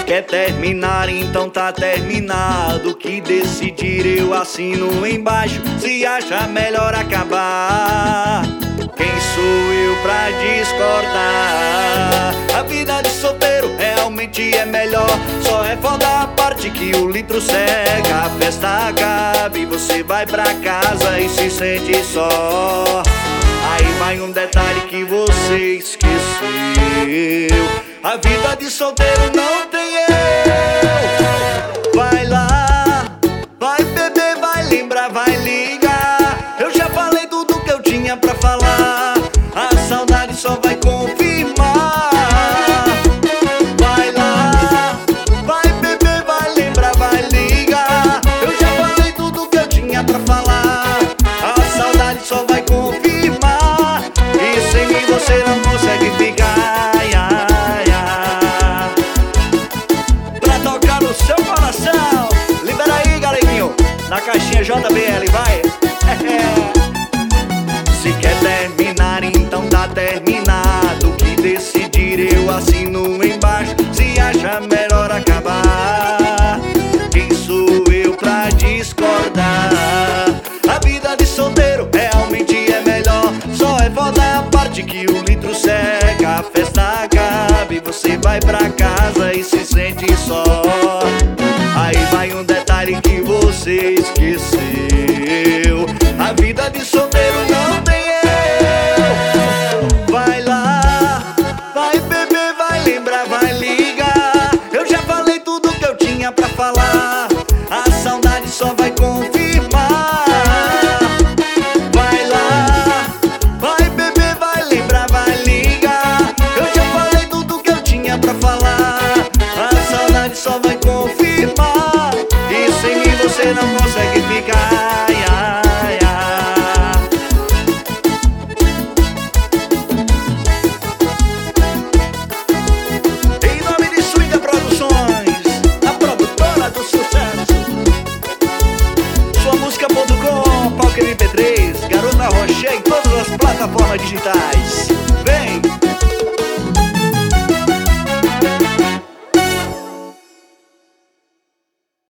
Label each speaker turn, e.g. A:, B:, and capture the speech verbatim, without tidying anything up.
A: quer terminar, então tá terminado. O que decidir eu assino embaixo. Se acha melhor acabar, quem sou eu pra discordar? A vida de solteiro realmente é melhor. Só é foda a parte que o litro cega. A festa acaba e você vai pra casa e se sente só. Aí vai um detalhe que você esqueceu: a vida de solteiro não tem eu. Vai lá, vai beber, vai lembrar, vai ligar. Eu já falei tudo que eu tinha pra falar. A saudade só vai confirmar. Vai lá, vai beber, vai lembrar, vai ligar. Eu já falei tudo que eu tinha pra falar. A saudade só vai confirmar. E sem mim você não consegue ficar. Ai, ai, ai. Pra tocar no seu coração, libera aí, galeguinho, na caixinha J B L, vai. Se quer terminar, então tá terminado. O que decidir eu assino embaixo. Se acha melhor acabar, quem sou eu pra discordar? A vida de solteiro realmente é melhor. Só é foda a parte que o litro cega. A festa acaba e você vai pra casa e se sente só. Aí vai um detalhe que você esqueceu: a vida de solteiro não tem eu. Vai lá, vai beber, vai lembrar, vai ligar. Eu já falei tudo que eu tinha pra falar. A saudade só vai confirmar. Vai lá, vai beber, vai lembrar, vai ligar. Eu já falei tudo que eu tinha pra falar. A saudade só vai confirmar. E sem mim você não consegue ficar. Ai, ai, ai. Em nome de Swinga Produções, a produtora do sucesso. Sua música ponto com, Palco M P três, Garota Rocher em todas as plataformas digitais.